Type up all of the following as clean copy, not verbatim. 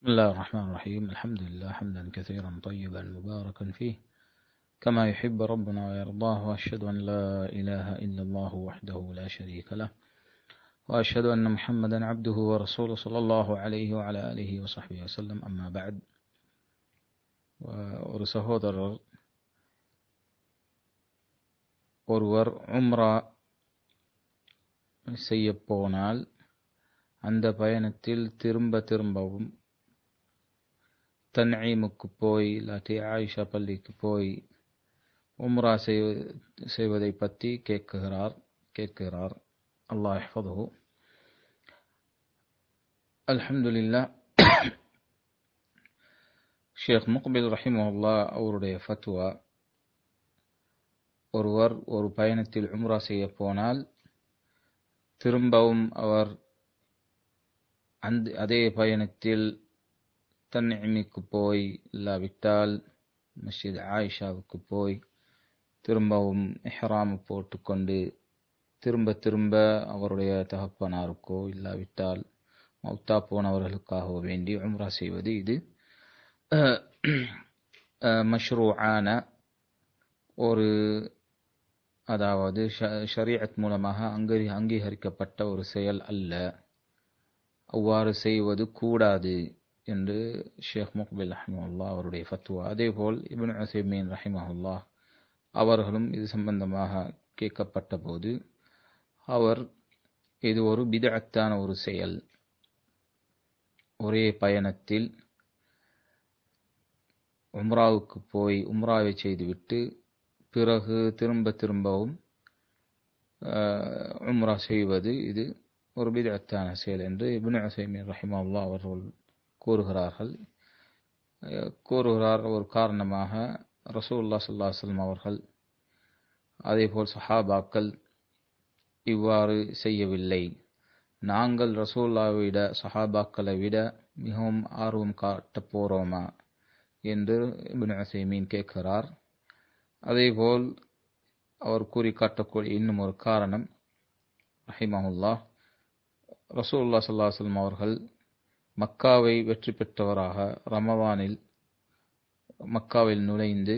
بسم الله الرحمن الرحيم. الحمد لله حمدا كثيرا طيبا مباركا فيه كما يحب ربنا ويرضاه، وأشهد أن لا إله إلا الله وحده لا شريك له، وأشهد أن محمدا عبده ورسوله صلى الله عليه وعلى آله وصحبه وسلم. أما بعد. ஒரு சகோதரர் ஒருவர் உம்ரா செய்ய போனால் அந்த பயணத்தில் திரும்பவும் தன்ஈமுக்கு போய் இல்லாட்டி ஆயிஷா பள்ளிக்கு போய் உம்ரா செய்வதை பற்றி கேட்கிறார். அல்லாஹ் யஹ்ஃபதுஹு. அல்ஹம்துலில்லாஹ். ஷேக் முக்பில் ரஹிமஹுல்லாஹ் அவருடைய ஃபத்வா, ஒருவர் ஒரு பயணத்தில் உம்ரா செய்ய போனால் திரும்பவும் அவர் அதே பயணத்தில் தன்ஈமுக்கு போய் இல்லாவிட்டால் மஸ்ஜித் ஆயிஷாவுக்கு போய் திரும்பவும் இஹ்ராம் போட்டுக்கொண்டு திரும்ப அவருடைய தகப்பனாருக்கோ இல்லாவிட்டால் மௌத்தா போனவர்களுக்காக வேண்டி உம்ரா செய்வது, இது மஷ்ரூஆன ஒரு, அதாவது ஷரீஅத் மூலமாக அங்கீகரிக்கப்பட்ட ஒரு செயல் அல்ல. அவ்வாறு செய்வது கூடாது என்று ஷேக் முக்பில் ரஹிமஹுல்லாஹ் அவருடைய ஃபத்வா. அதேபோல் இப்னு உஸைமீன் ரஹிமஹுல்லாஹ் அவர்களும் இது சம்பந்தமாக கேட்கப்பட்ட போது அவர், இது ஒரு பிதஅத்தான ஒரு செயல், ஒரே பயணத்தில் உம்ராவுக்கு போய் உம்ராவை செய்துவிட்டு பிறகு திரும்பவும் உம்ரா செய்வது, இது ஒரு பிதஅத்தான செயல் என்று இப்னு உஸைமீன் ரஹிமஹுல்லாஹ் அவர்கள் கூறுகிறார். ஒரு காரணமாக ரசூலுல்லாஹ் ஸல்லல்லாஹு அலைஹி வஸல்லம் அவர்கள் அதேபோல் சஹாபாக்கள் இவ்வாறு செய்யவில்லை. நாங்கள் ரசூலுல்லாஹை விட சஹாபாக்களை விட மிகவும் ஆர்வம் காட்டப் போறோமா என்று இப்னு உஸைமீன் கேட்கிறார். அதேபோல் அவர் கூறி காட்டக்கூடிய இன்னும் ஒரு காரணம் ரஹிமஹுல்லாஹ், ரசூலுல்லாஹ் ஸல்லல்லாஹு அலைஹி வஸல்லம் அவர்கள் மக்காவை வெற்றி பெற்றவராக ரமதானில் மக்காவில் நுழைந்து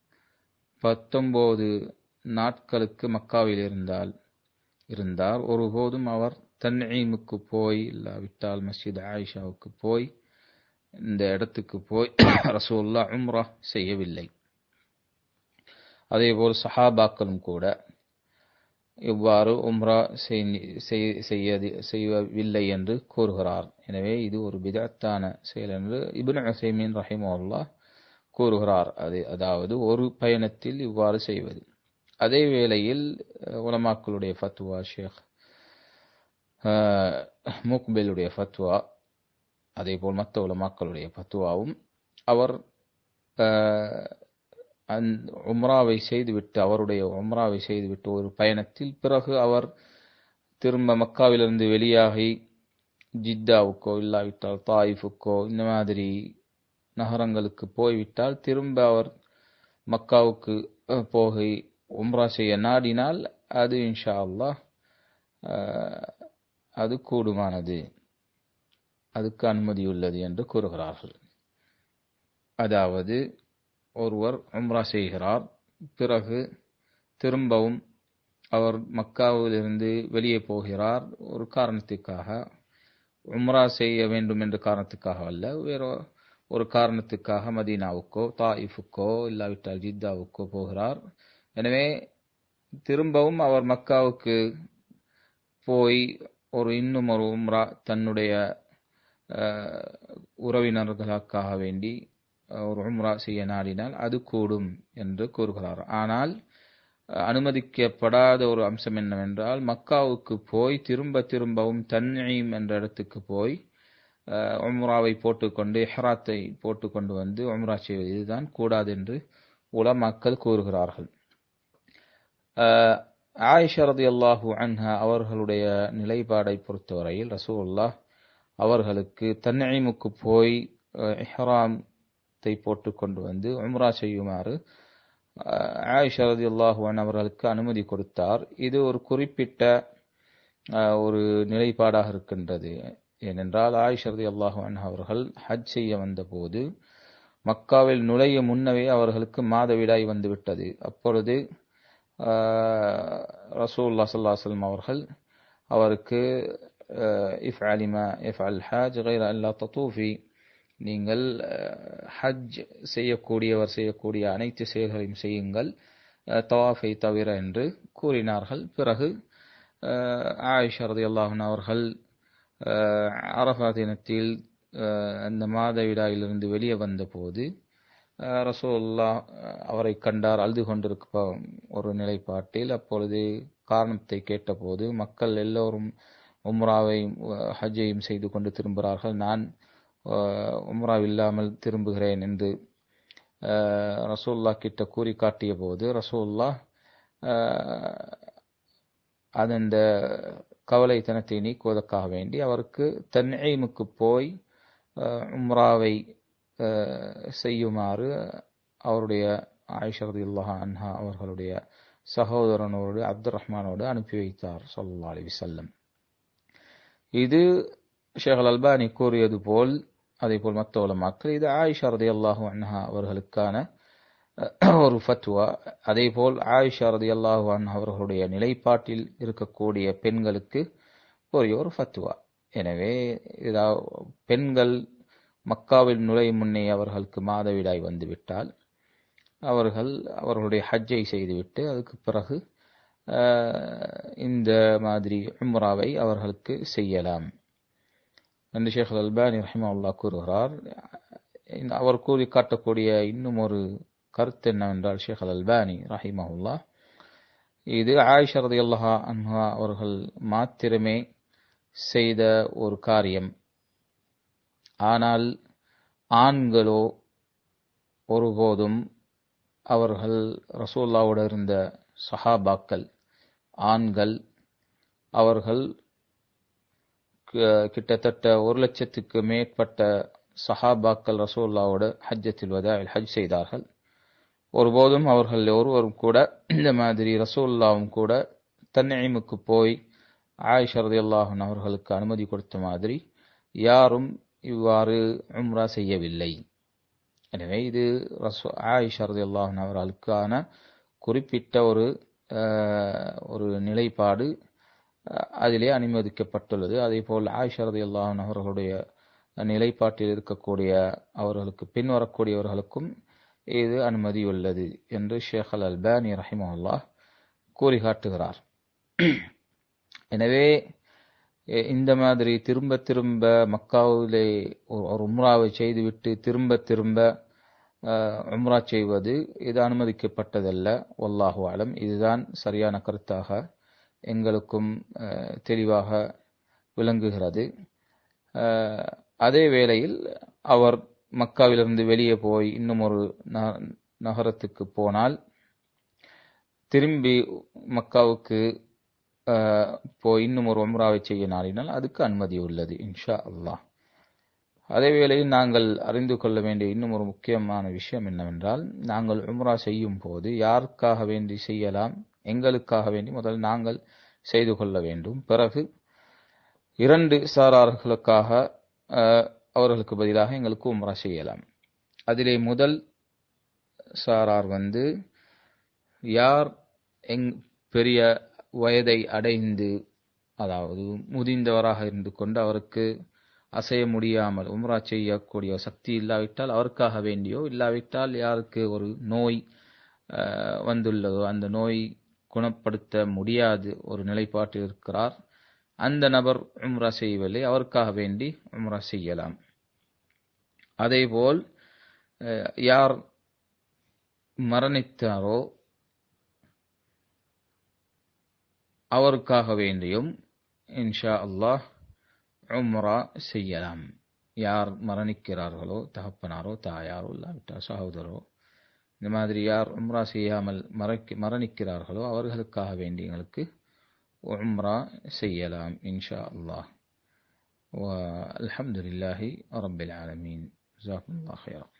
19 நாட்களுக்கு மக்காவில் இருந்தார். ஒருபோதும் அவர் தன்ஈமுக்கு போய் இல்லாவிட்டால் மஸ்ஜித் ஆயிஷாவுக்கு போய் இந்த இடத்துக்கு போய் ரசூலுல்லாஹ் உம்ரா செய்யவில்லை. அதேபோல் சஹாபாக்களும் கூட இவ்வாறு உம்ரா செய்யவில்லை என்று கூறுகிறார். எனவே இது ஒரு பிதஅத்தான செயல் என்று இப்னு உஸைமீன் ரஹிமஹுல்லாஹ் கூறுகிறார். அதாவது ஒரு பயணத்தில் இவ்வாறு செய்வது. அதே வேளையில் உலமாக்களுடைய ஃபத்வா, ஷேக் முக்பிலுடைய ஃபத்வா, அதேபோல் மற்ற உலமாக்களுடைய ஃபத்வாவும், அவர் உம்ராவை செய்துவிட்டு ஒரு பயணத்தில் பிறகு அவர் திரும்ப மக்காவிலிருந்து வெளியாகி ஜித்தாவுக்கோ இல்லாவிட்டால் தாயிஃபுக்கோ இந்த மாதிரி நகரங்களுக்கு போய்விட்டால் திரும்ப அவர் மக்காவுக்கு போய் உம்ரா செய்ய நாடினால் அது இன்ஷா அல்லாஹ் அது கூடுமானது, அதுக்கு அனுமதியுள்ளது என்று கூறுகிறார்கள். அதாவது ஒருவர் உம்ரா செய்கிறார், பிறகு திரும்பவும் அவர் மக்காவிலிருந்து வெளியே போகிறார். ஒரு காரணத்துக்காக, உம்ரா செய்ய வேண்டும் என்ற காரணத்துக்காக அல்ல, வேறு ஒரு காரணத்துக்காக மதீனாவுக்கோ தாயிஃபுக்கோ இல்லாவிட்டால் ஜித்தாவுக்கோ போகிறார். எனவே திரும்பவும் அவர் மக்காவுக்கு போய் இன்னும் ஒரு உம்ரா தன்னுடைய உறவினர்களுக்காக வேண்டி ஒரு உம்ரா செய்ய நாடினால் அது கூடும் என்று கூறுகிறார். ஆனால் அனுமதிக்கப்படாத ஒரு அம்சம் என்னவென்றால், மக்காவுக்கு போய் திரும்பவும் தன்ஈம் என்ற இடத்துக்கு போய் உம்ராவை போட்டுக்கொண்டு இஹ்ராத்தை போட்டுக்கொண்டு வந்து உம்ரா செய்வது, இதுதான் கூடாது என்று உலமாக்கள் கூறுகிறார்கள். ஆயிஷா ரலியல்லாஹு அன்ஹா அவர்களுடைய நிலைப்பாடை பொறுத்தவரையில் ரசூலுல்லாஹ் அவர்களுக்கு தன்ஈமுக்கு போய் இஹ்ராத்தை போட்டுக்கொண்டு வந்து உம்ரா செய்யுமாறு ஆயிஷா ரலியல்லாஹு அன்ஹா அவர்களுக்கு அனுமதி கொடுத்தார். இது ஒரு குறிப்பிட்ட ஒரு நிலைப்பாடாக இருக்கின்றது. ஏனென்றால் ஆயிஷா ரலியல்லாஹு அன்ஹா அவர்கள் ஹஜ் செய்ய வந்தபோது மக்காவில் நுழைய முன்னவே அவர்களுக்கு மாதவிடாய் வந்துவிட்டது. அப்பொழுது ரசூலுல்லாஹி ஸல்லல்லாஹு அலைஹி வஸல்லம் அவர்கள் அவருக்கு இஃப்அலி மா இஃப்அல் ஹஜ் غير அல்லா ததூஃபி, நீங்கள் ஹஜ் செய்யக்கூடிய அனைத்து செயல்களையும் செய்யுங்கள், தவாஃபை தவிர என்று கூறினார்கள். பிறகு ஆயிஷா ரலியல்லாஹு அன்ஹா அவர்கள் அரஃபா தினத்தில் அந்த மாதவிடாயிலிருந்து வெளியே வந்தபோது ரசூலுல்லாஹ் அவரை கண்டார், அழுது கொண்டிருக்கும் ஒரு நிலைப்பாட்டில். அப்பொழுது காரணத்தை கேட்டபோது, மக்கள் எல்லோரும் உம்ராவை ஹஜ்ஜையும் செய்து கொண்டு திரும்புகிறார்கள், நான் உம்ரா இல்லாமல் திரும்புகிறேன் என்று ரசூலுல்லாஹ் கிட்ட கூறி காட்டிய போது, ரசூலுல்லாஹ் அந்த கவலைத்தனத்தை நீக்குவதற்காக வேண்டி அவருக்கு தன்ஈமுக்கு போய் உம்ராவை செய்யுமாறு அவருடைய ஆயிஷா ரலியல்லாஹு அன்ஹா அவர்களுடைய சகோதரனோடு அப்துர் ரஹ்மானோடு அனுப்பி வைத்தார் ஸல்லல்லாஹு அலைஹி வஸல்லம். இது ஷேக் அல் அல்பானி கூறியது போல், அதே போல் மற்ற உலமாக்கள், இது ஆயிஷா ரலியல்லாஹு அன்ஹா அவர்களுக்கான ஒரு ஃபத்வா. அதே போல் ஆயிஷா ரலியல்லாஹு அன்ஹா அவர்களுடைய நிலைப்பாட்டில் இருக்கக்கூடிய பெண்களுக்கு ஒரு ஃபத்வா. எனவே பெண்கள் மக்காவில் நுழையும் முன்னே அவர்களுக்கு மாதவிடாய் வந்துவிட்டால் அவர்களுடைய ஹஜ்ஜை செய்துவிட்டு அதுக்கு பிறகு இந்த மாதிரி உம்ராவை அவர்களுக்கு செய்யலாம் என்று ஷேக் அல் அல்பானி ரஹிமஹுல்லாஹ் கூறுகிறார். அவர் கூறி காட்டக்கூடிய இன்னும் ஒரு கருத்து என்னவென்றால், ஷேக் அல் அல்பானி ரஹிமஹுல்லாஹ் இது ஆயிஷா ரலியல்லாஹு அன்ஹா அவர்கள் மாத்திரமே செய்த ஒரு காரியம். ஆனால் ஆண்களோ ஒருபோதும் அவர்கள் ரசூலுல்லாஹ்வோடு இருந்த சஹாபாக்கள் ஆண்கள் அவர்கள் கிட்டத்தட்ட 1,00,000க்கு மேற்பட்ட சஹாபாக்கள் ரசூலுல்லாஹ்வோடு ஹஜ்ஜத்துல் வதாஇல் ஹஜ் செய்தார்கள். ஒருபோதும் அவர்கள் ஒருவரும் கூட இந்த மாதிரி ரசூலுல்லாஹ்வும் கூட தன்ஈமுக்கு போய் ஆயிஷா ரலியல்லாஹு அன்ஹா அவர்களுக்கு அனுமதி கொடுத்த மாதிரி யாரும் இவ்வாறு உம்ரா செய்யவில்லை. எனவே இது ஆயிஷா ரலியல்லாஹு அன்ஹா அவர்களுக்கான குறிப்பிட்ட ஒரு நிலைப்பாடு அதிலே அனுமதிக்கப்பட்டுள்ளது. அதே போல் ஆயிஷா ரலியல்லாஹு அன்ஹா அவர்களுடைய நிலைப்பாட்டில் இருக்கக்கூடிய அவர்களுக்கு பின் வரக்கூடியவர்களுக்கும் இது அனுமதி உள்ளது என்று ஷேக் அல் அல்பானி ரஹிமஹுல்லாஹ் கூறி காட்டுகிறார். எனவே இந்த மாதிரி திரும்ப திரும்ப மக்காவிலே ஒரு உம்ராவை செய்துவிட்டு திரும்ப திரும்ப உம்ரா செய்வது இது அனுமதிக்கப்பட்டதல்ல. வல்லாஹு அலம். இதுதான் சரியான கருத்தாக எங்களுக்கும் தெளிவாக விளங்குகிறது. அதே வேளையில் அவர் மக்காவிலிருந்து வெளியே போய் இன்னும் ஒரு நகரத்துக்கு போனால், திரும்பி மக்காவுக்கு போய் இன்னும் ஒரு உம்ராவை செய்ய நாடினால் அதுக்கு அனுமதி உள்ளது இன்ஷா அல்லாஹ். அதே வேளையில் நாங்கள் அறிந்து கொள்ள வேண்டிய இன்னும் ஒரு முக்கியமான விஷயம் என்னவென்றால், நாங்கள் உம்ரா செய்யும் போது யாருக்காக வேண்டி செய்யலாம், எங்களுக்காக வேண்டி முதல் நாங்கள் செய்து கொள்ள வேண்டும். பிறகு 2 சாரார்களுக்காக அவர்களுக்கு பதிலாக எங்களுக்கு உம்ரா செய்யலாம். அதிலே முதல் சாரார் யார் பெரிய வயதை அடைந்து, அதாவது முதிர்ந்தவராக இருந்து கொண்டு அவருக்கு அசைய முடியாமல் உம்ரா செய்யக்கூடிய சக்தி இல்லாவிட்டால் அவருக்காக வேண்டியோ, இல்லாவிட்டால் யாருக்கு ஒரு நோய் வந்துள்ளதோ, அந்த நோய் குணப்படுத்த முடியாது ஒரு நிலைப்பாட்டில் இருக்கிறார், அந்த நபர் உம்ரா செய்யவில்லை, அவருக்காக வேண்டி உம்ரா செய்யலாம். அதேபோல் யார் மரணித்தாரோ அவருக்காக வேண்டியும் இன்ஷா அல்லாஹ் உம்ரா செய்யலாம். யார் மரணிக்கிறார்களோ, தகப்பனாரோ தாயாரோ இல்லாவிட்டால் சகோதரோ, இந்த மாதிரி யார் உம்ரா செய்யாமல் மரணிக்கிறார்களோ அவர்களுக்காக வேண்டி எங்களுக்கு உம்ரா செய்யலாம் இன்ஷா அல்லாஹ். அல்ஹம்துலில்லாஹி ரப்பில் ஆலமீன். ஜஸாக்குமுல்லாஹ் ஹைரன்.